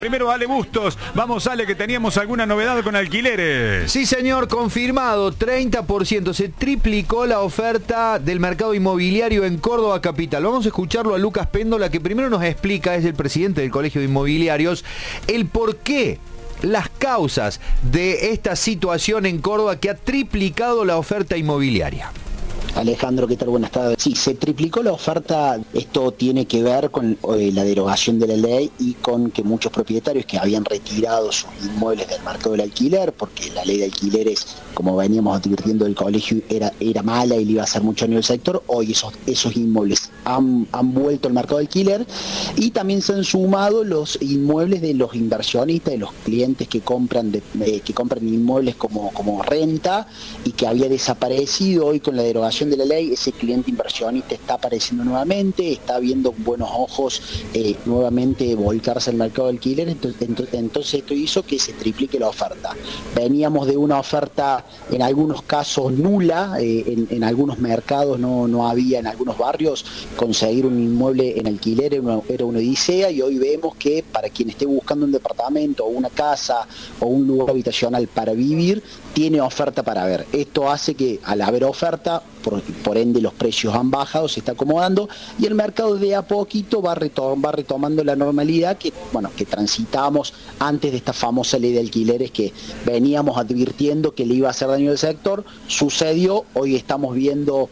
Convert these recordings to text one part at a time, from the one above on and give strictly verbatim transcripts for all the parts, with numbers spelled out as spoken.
Primero Ale Bustos, vamos Ale, que teníamos alguna novedad con alquileres. Sí señor, confirmado, treinta por ciento, se triplicó la oferta del mercado inmobiliario en Córdoba capital. Vamos a escucharlo a Lucas Péndola, que primero nos explica, es el presidente del Colegio de Inmobiliarios, el por qué, las causas de esta situación en Córdoba que ha triplicado la oferta inmobiliaria. Alejandro, ¿qué tal? Buenas tardes. Sí, se triplicó la oferta. Esto tiene que ver con eh, la derogación de la ley y con que muchos propietarios que habían retirado sus inmuebles del mercado del alquiler, porque la ley de alquileres, como veníamos advirtiendo del colegio, era, era mala y le iba a hacer mucho daño al sector. Hoy esos, esos inmuebles han, han vuelto al mercado de alquiler y también se han sumado los inmuebles de los inversionistas, de los clientes que compran, de, eh, que compran inmuebles como, como renta y que había desaparecido. Hoy con la derogación de la ley, ese cliente inversionista está apareciendo nuevamente, está viendo con buenos ojos eh, nuevamente volcarse al mercado de alquiler. Entonces, entonces esto hizo que se triplique la oferta. Veníamos de una oferta en algunos casos nula, eh, en, en algunos mercados no, no había, en algunos barrios conseguir un inmueble en alquiler era una, era una odisea, y hoy vemos que para quien esté buscando un departamento o una casa o un lugar habitacional para vivir, tiene oferta para ver. Esto hace que al haber oferta, Por, por ende los precios han bajado, se está acomodando y el mercado de a poquito va, retom va retomando la normalidad que, bueno, que transitamos antes de esta famosa ley de alquileres que veníamos advirtiendo que le iba a hacer daño al sector. Sucedió, hoy estamos viendo.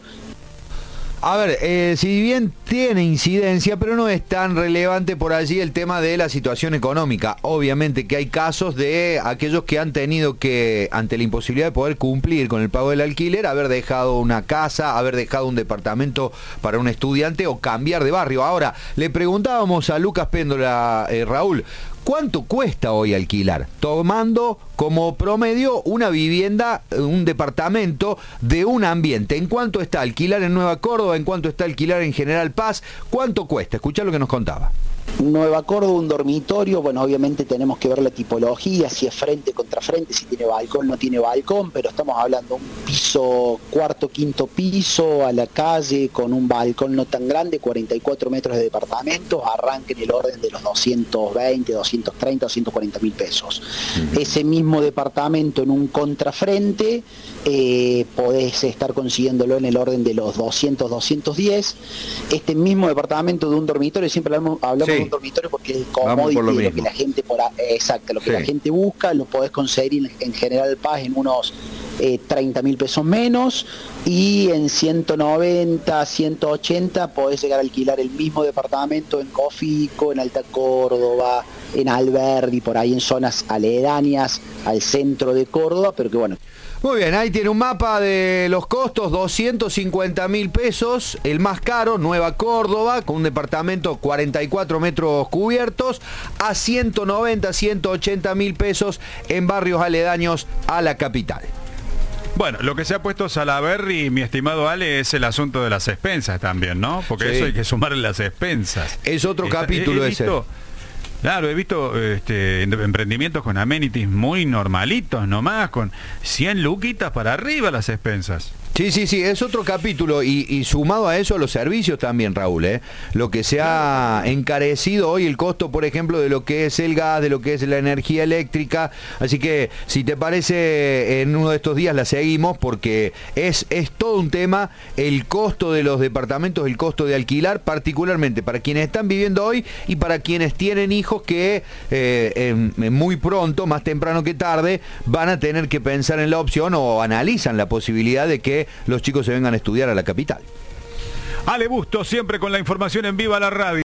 A ver, eh, si bien tiene incidencia, pero no es tan relevante por allí el tema de la situación económica. Obviamente que hay casos de aquellos que han tenido que, ante la imposibilidad de poder cumplir con el pago del alquiler, haber dejado una casa, haber dejado un departamento para un estudiante o cambiar de barrio. Ahora, le preguntábamos a Lucas Péndola, eh, Raúl, ¿cuánto cuesta hoy alquilar? Tomando como promedio una vivienda, un departamento de un ambiente. ¿En cuánto está alquilar en Nueva Córdoba? ¿En cuánto está alquilar en General Paz? ¿Cuánto cuesta? Escuchá lo que nos contaba. Nueva Córdoba, un dormitorio, bueno, obviamente tenemos que ver la tipología, si es frente contra frente, si tiene balcón, no tiene balcón, pero estamos hablando de un piso, cuarto, quinto piso, a la calle, con un balcón no tan grande, cuarenta y cuatro metros de departamento, arranca en el orden de los doscientos veinte, doscientos treinta, doscientos cuarenta mil pesos. Uh-huh. Ese mismo departamento en un contrafrente, eh, podés estar consiguiéndolo en el orden de los doscientos, doscientos diez. Este mismo departamento de un dormitorio, siempre hablamos, hablamos sí. de un dormitorio porque el commodity lo, lo que la gente por a, exacto, lo que sí. la gente busca, lo podés conseguir en, en General Paz en unos eh, treinta mil pesos menos, y en ciento noventa, ciento ochenta podés llegar a alquilar el mismo departamento en Cofico, en Alta Córdoba, en Alberdi, por ahí en zonas aledañas al centro de Córdoba, pero que bueno. Muy bien, ahí tiene un mapa de los costos, doscientos cincuenta mil pesos, el más caro, Nueva Córdoba, con un departamento cuarenta y cuatro metros cubiertos, a ciento noventa, ciento ochenta mil pesos en barrios aledaños a la capital. Bueno, lo que se ha puesto Salaberry, mi estimado Ale, es el asunto de las expensas también, ¿no? Porque sí. eso hay que sumarle las expensas. Es otro Está, capítulo he, he ese. Visto, Claro, he visto este, emprendimientos con amenities muy normalitos nomás, con cien luquitas para arriba las expensas. Sí, sí, sí, es otro capítulo y, y sumado a eso los servicios también, Raúl, ¿eh? Lo que se ha encarecido hoy, el costo, por ejemplo, de lo que es el gas, de lo que es la energía eléctrica. Así que, si te parece, en uno de estos días la seguimos porque es, es todo un tema el costo de los departamentos, el costo de alquilar, particularmente para quienes están viviendo hoy y para quienes tienen hijos que eh, eh, muy pronto, más temprano que tarde, van a tener que pensar en la opción o analizan la posibilidad de que los chicos se vengan a estudiar a la capital. Ale Bustos, siempre con la información en Viva la Radio.